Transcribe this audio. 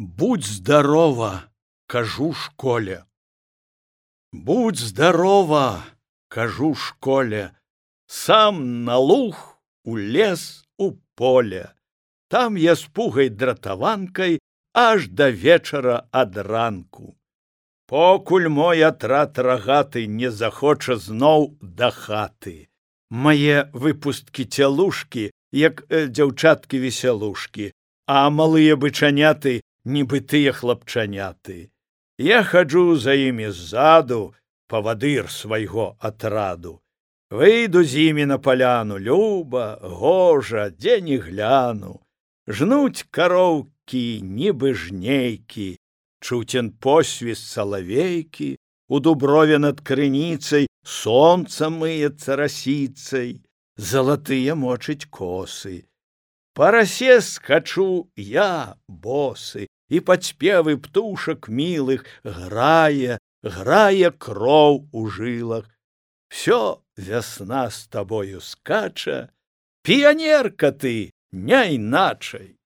Будь здорова, кажу школе. Будь здорова, кажу школе. Сам на луг, у лес, у поле. Там я з пугай дратаванкай аж да вечара ад ранку. Покуль мой атрад рагаты не захоча зноў да хаты. Мае выпусткі цялушкі, як дзяўчаткі-весялушкі, а малыя бычаняты нібы тыя хлапчаняты. Я хаджу за імі ззаду, павадыр свайго атраду. Выйду з імі на паляну, люба, гожа, дзе не гляну. Жнуць кароўкі, нібы жнейкі, чуцен посвіст салавейкі, у дуброве над крыніцай сонца мыецца расіцай, залатыя мочыць косы. Па расе скачу я, босы, і пад спевы птушак мілых грае кроў у жылах. Всё вясна з табою скача, піянерка ты, не іначай.